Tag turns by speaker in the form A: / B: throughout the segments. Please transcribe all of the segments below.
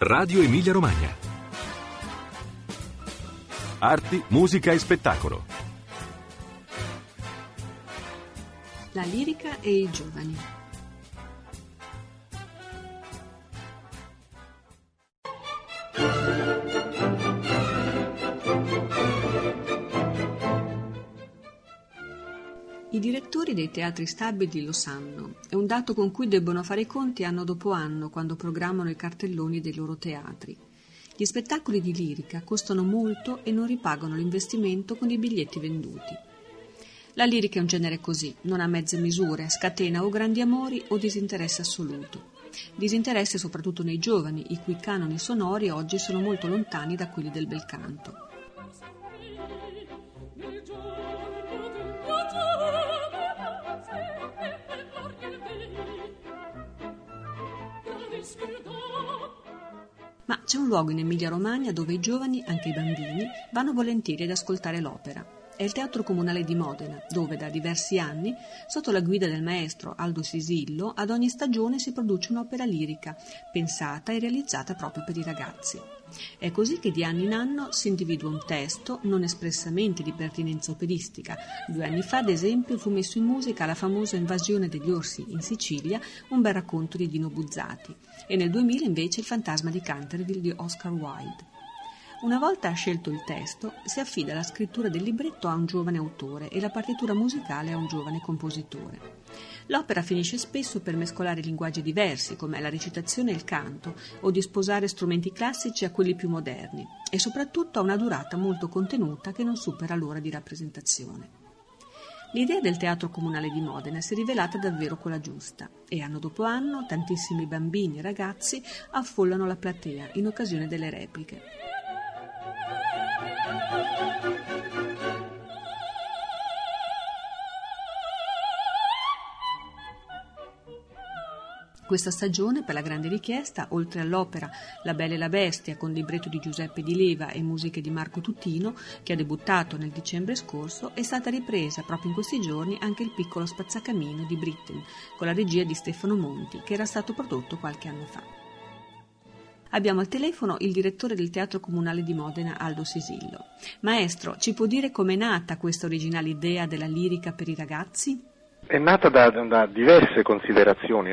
A: Radio Emilia Romagna. Arti, musica e spettacolo.
B: La lirica e i giovani. I direttori dei teatri stabili lo sanno, è un dato con cui debbono fare i conti anno dopo anno quando programmano i cartelloni dei loro teatri. Gli spettacoli di lirica costano molto e non ripagano l'investimento con i biglietti venduti. La lirica è un genere così, non ha mezze misure, scatena o grandi amori o disinteresse assoluto. Disinteresse soprattutto nei giovani, i cui canoni sonori oggi sono molto lontani da quelli del bel canto. Ma c'è un luogo in Emilia-Romagna dove i giovani, anche i bambini, vanno volentieri ad ascoltare l'opera. È il Teatro Comunale di Modena, dove da diversi anni, sotto la guida del maestro Aldo Sisillo, ad ogni stagione si produce un'opera lirica, pensata e realizzata proprio per i ragazzi. È così che di anno in anno si individua un testo, non espressamente di pertinenza operistica. 2 anni fa, ad esempio, fu messo in musica la famosa Invasione degli orsi in Sicilia, un bel racconto di Dino Buzzati, e nel 2000 invece Il fantasma di Canterville di Oscar Wilde. Una volta scelto il testo, si affida la scrittura del libretto a un giovane autore e la partitura musicale a un giovane compositore. L'opera finisce spesso per mescolare linguaggi diversi, come la recitazione e il canto, o di sposare strumenti classici a quelli più moderni, e soprattutto ha una durata molto contenuta che non supera l'ora di rappresentazione. L'idea del Teatro Comunale di Modena si è rivelata davvero quella giusta e anno dopo anno tantissimi bambini e ragazzi affollano la platea in occasione delle repliche. Questa stagione, per la grande richiesta, oltre all'opera La Bella e la Bestia con libretto di Giuseppe Di Leva e musiche di Marco Tutino, che ha debuttato nel dicembre scorso, è stata ripresa proprio in questi giorni anche Il piccolo spazzacamino di Britten, con la regia di Stefano Monti, che era stato prodotto qualche anno fa. Abbiamo al telefono il direttore del Teatro Comunale di Modena, Aldo Sisillo. Maestro, ci può dire com'è nata questa originale idea della lirica per i ragazzi?
C: È nata da diverse considerazioni,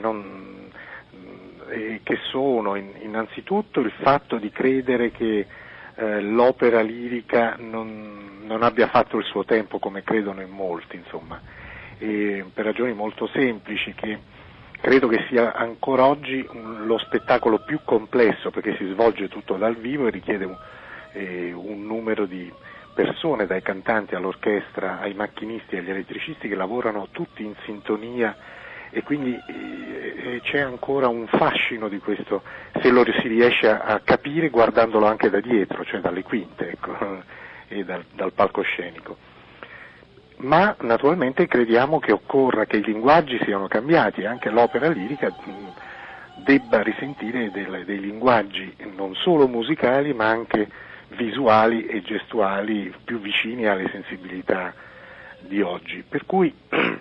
C: che sono innanzitutto il fatto di credere che l'opera lirica non abbia fatto il suo tempo come credono in molti, insomma, e per ragioni molto semplici, che credo che sia ancora oggi lo spettacolo più complesso, perché si svolge tutto dal vivo e richiede un numero di persone, dai cantanti all'orchestra, ai macchinisti, agli elettricisti, che lavorano tutti in sintonia, e quindi c'è ancora un fascino di questo, se lo si riesce a capire guardandolo anche da dietro, cioè dalle quinte, ecco, e dal palcoscenico. Ma naturalmente crediamo che occorra che i linguaggi siano cambiati, anche l'opera lirica debba risentire dei linguaggi non solo musicali ma anche visuali e gestuali più vicini alle sensibilità di oggi. Per cui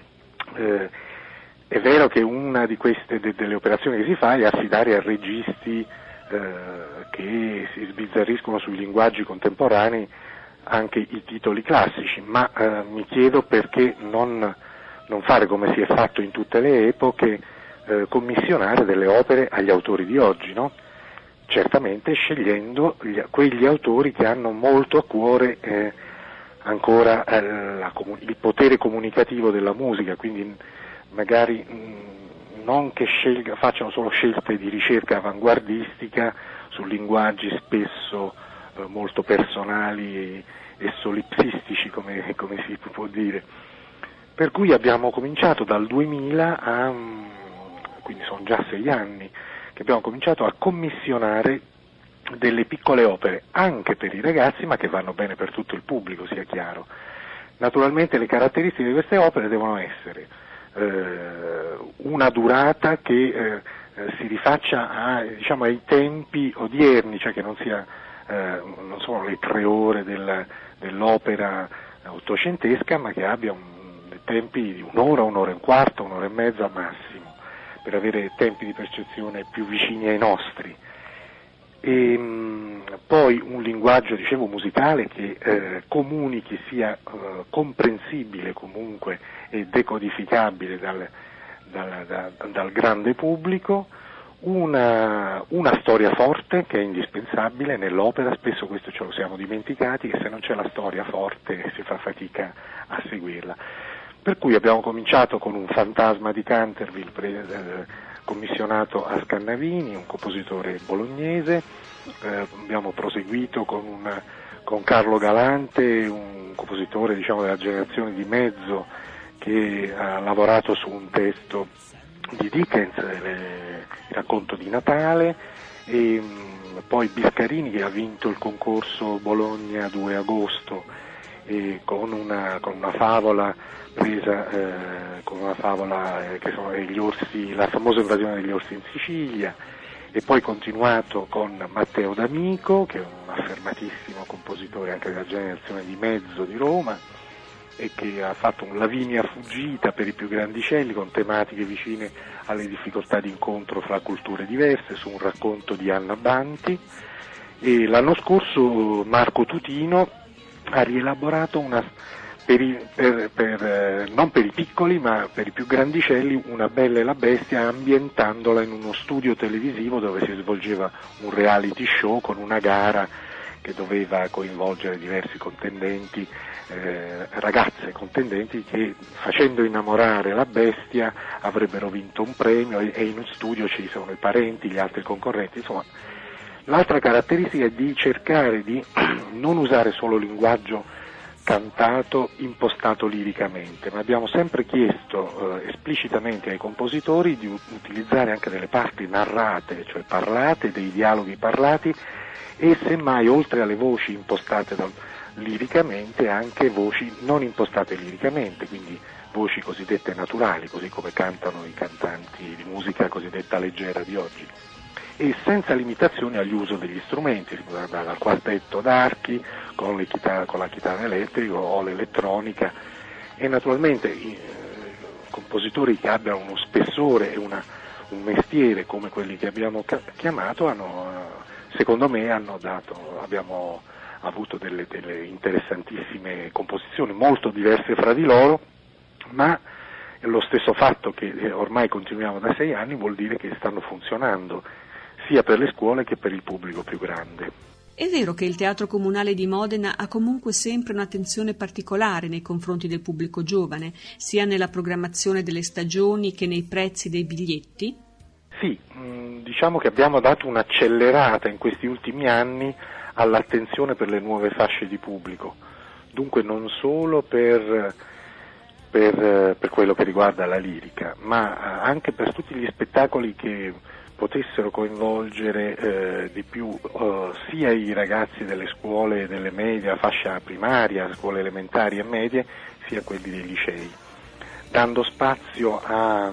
C: è vero che una di queste delle operazioni che si fa è affidare a registi che si sbizzarriscono sui linguaggi contemporanei anche i titoli classici, ma mi chiedo perché non fare come si è fatto in tutte le epoche, commissionare delle opere agli autori di oggi, no? Certamente scegliendo quegli autori che hanno molto a cuore ancora il potere comunicativo della musica, quindi magari non che facciano solo scelte di ricerca avanguardistica su linguaggi spesso molto personali e solipsistici, come si può dire. Per cui abbiamo cominciato dal 2000 quindi sono già 6 anni che abbiamo cominciato a commissionare delle piccole opere anche per i ragazzi, ma che vanno bene per tutto il pubblico, sia chiaro. Naturalmente le caratteristiche di queste opere devono essere una durata che si rifaccia ai tempi odierni, cioè che non sia non sono le 3 ore dell'opera ottocentesca, ma che abbia tempi di un'ora, un'ora e un quarto, un'ora e mezza massimo, per avere tempi di percezione più vicini ai nostri. e poi un linguaggio, dicevo, musicale che comunichi, sia comprensibile comunque e decodificabile dal grande pubblico, una storia forte che è indispensabile nell'opera. Spesso questo ce lo siamo dimenticati, che se non c'è la storia forte si fa fatica a seguirla. Per cui abbiamo cominciato con un Fantasma di Canterville commissionato a Scannavini, un compositore bolognese, abbiamo proseguito con Carlo Galante, un compositore, diciamo, della generazione di mezzo, che ha lavorato su un testo di Dickens, il racconto di Natale, e poi Biscarini, che ha vinto il concorso Bologna 2 agosto con una favola presa che sono gli orsi, la famosa invasione degli orsi in Sicilia, e poi continuato con Matteo D'Amico, che è un affermatissimo compositore anche della generazione di mezzo di Roma, e che ha fatto un Lavinia fuggita per i più grandicelli, con tematiche vicine alle difficoltà di incontro fra culture diverse, su un racconto di Anna Banti. E l'anno scorso Marco Tutino ha rielaborato non per i piccoli ma per i più grandicelli, Una Bella e la Bestia, ambientandola in uno studio televisivo dove si svolgeva un reality show con una gara che doveva coinvolgere diversi contendenti, ragazze contendenti che, facendo innamorare la bestia, avrebbero vinto un premio, e in uno studio ci sono i parenti, gli altri concorrenti. Insomma, l'altra caratteristica è di cercare di non usare solo linguaggio cantato, impostato liricamente, ma abbiamo sempre chiesto esplicitamente ai compositori di utilizzare anche delle parti narrate, cioè parlate, dei dialoghi parlati, e semmai, oltre alle voci impostate liricamente, anche voci non impostate liricamente, quindi voci cosiddette naturali, così come cantano i cantanti di musica cosiddetta leggera di oggi, e senza limitazioni all'uso degli strumenti, dal quartetto d'archi con la chitarra elettrica o l'elettronica, e naturalmente compositori che abbiano uno spessore e un mestiere come quelli che abbiamo chiamato secondo me abbiamo avuto delle interessantissime composizioni, molto diverse fra di loro, ma lo stesso fatto che ormai continuiamo da 6 anni vuol dire che stanno funzionando sia per le scuole che per il pubblico più grande.
B: È vero che il Teatro Comunale di Modena ha comunque sempre un'attenzione particolare nei confronti del pubblico giovane, sia nella programmazione delle stagioni che nei prezzi dei biglietti?
C: Sì, diciamo che abbiamo dato un'accelerata in questi ultimi anni all'attenzione per le nuove fasce di pubblico, dunque non solo per quello che riguarda la lirica, ma anche per tutti gli spettacoli che potessero coinvolgere di più sia i ragazzi delle scuole delle medie, fascia primaria, scuole elementari e medie, sia quelli dei licei, dando spazio a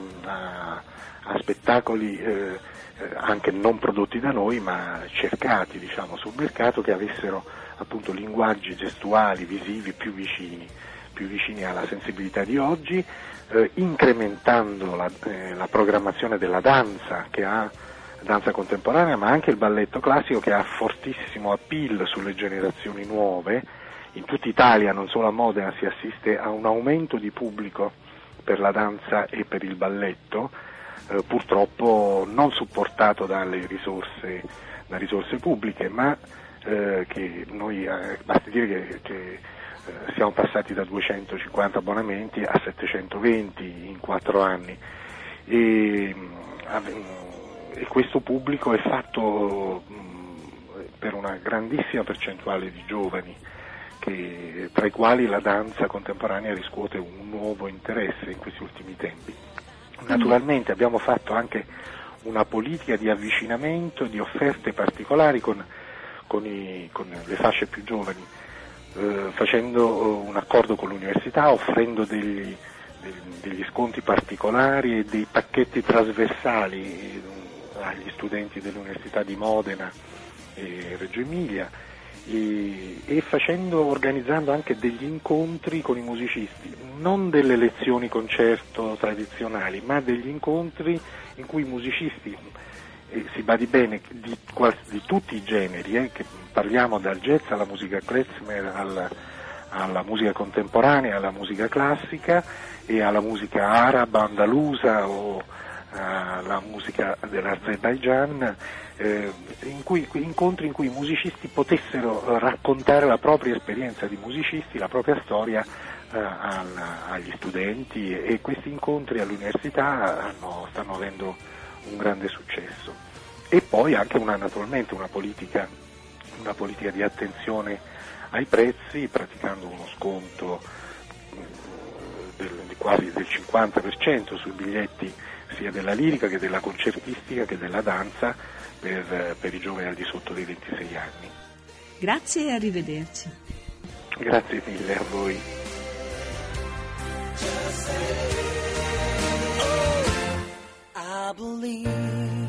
C: spettacoli anche non prodotti da noi ma cercati, diciamo, sul mercato, che avessero appunto linguaggi gestuali, visivi più vicini alla sensibilità di oggi, incrementando la programmazione della danza, che ha danza contemporanea, ma anche il balletto classico, che ha fortissimo appeal sulle generazioni nuove. In tutta Italia, non solo a Modena, si assiste a un aumento di pubblico per la danza e per il balletto, purtroppo non supportato da risorse pubbliche, ma che noi, basti dire che siamo passati da 250 abbonamenti a 720 in 4 anni, e questo pubblico è fatto per una grandissima percentuale di giovani, tra i quali la danza contemporanea riscuote un nuovo interesse in questi ultimi tempi. Naturalmente abbiamo fatto anche una politica di avvicinamento, di offerte particolari con le fasce più giovani, facendo un accordo con l'università, offrendo degli sconti particolari e dei pacchetti trasversali agli studenti dell'Università di Modena e Reggio Emilia, e organizzando anche degli incontri con i musicisti, non delle lezioni concerto tradizionali, ma degli incontri in cui i musicisti si badi bene, di tutti i generi, che parliamo dal jazz alla musica klezmer, alla musica contemporanea, alla musica classica e alla musica araba, andalusa o alla musica dell'Azerbaigian, incontri in cui i musicisti potessero raccontare la propria esperienza di musicisti, la propria storia agli studenti, e questi incontri all'università stanno avendo un grande successo. E poi anche naturalmente una politica di attenzione ai prezzi, praticando uno sconto quasi del 50% sui biglietti sia della lirica che della concertistica che della danza per i giovani al di sotto dei 26 anni.
B: Grazie e arrivederci.
C: Grazie mille a voi.
D: I believe